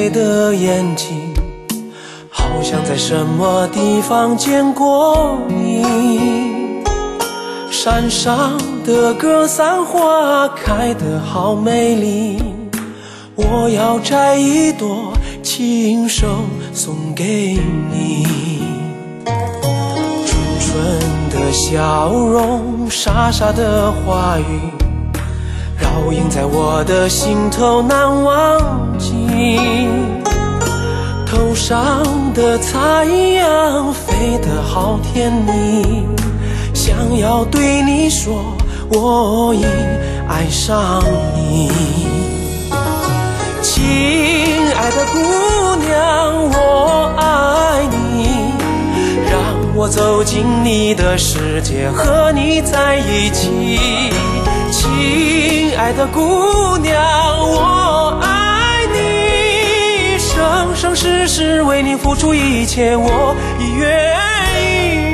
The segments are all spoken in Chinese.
黑的眼睛，好像在什么地方见过你。山上的格桑花开得好美丽，我要摘一朵亲手送给你。纯纯的笑容，傻傻的话语，烙印在我的心头难忘记。头上的太阳飞得好甜蜜，想要对你说我已爱上你。亲爱的姑娘，我爱你，让我走进你的世界，和你在一起。亲爱的姑娘，我爱你，生生世世为你付出一切，我已愿意。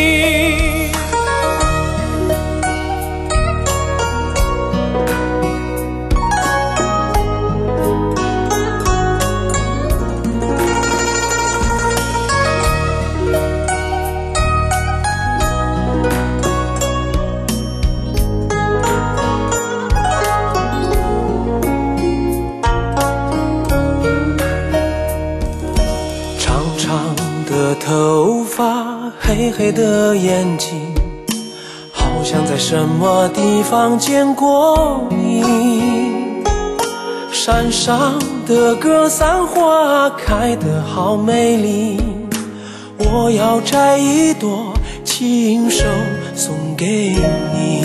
头发，黑黑的眼睛，好像在什么地方见过你。山上的格桑花开得好美丽，我要摘一朵亲手送给你。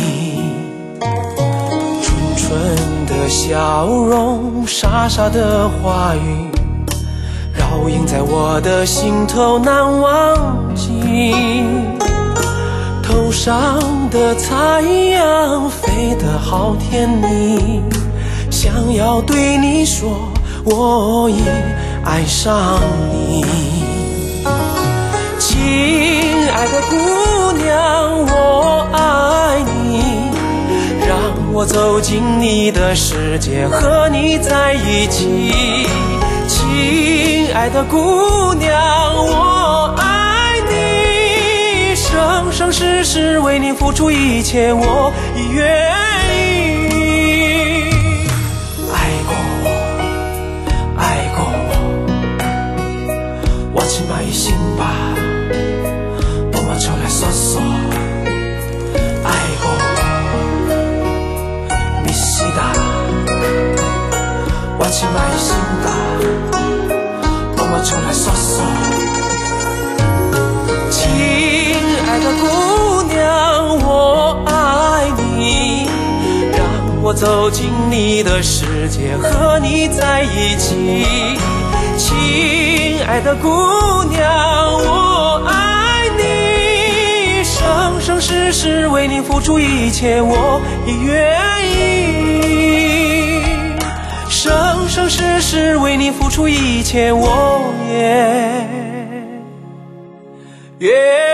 纯纯的笑容，傻傻的话语，烙印在我的心头难忘记。头上的太阳飞得好甜蜜，想要对你说我已爱上你。亲爱的姑娘，我爱你，让我走进你的世界，和你在一起。亲爱的姑娘，我爱你，生生世世为你付出一切，我已愿意。爱过我，爱过我，我亲爱的心吧，多么出来说说。爱过我，你是的，我亲爱的心吧，出来说说。亲爱的姑娘，我爱你，让我走进你的世界，和你在一起。亲爱的姑娘，我爱你，生生世世为你付出一切，我已愿意。生生世世为你付出一切，我也愿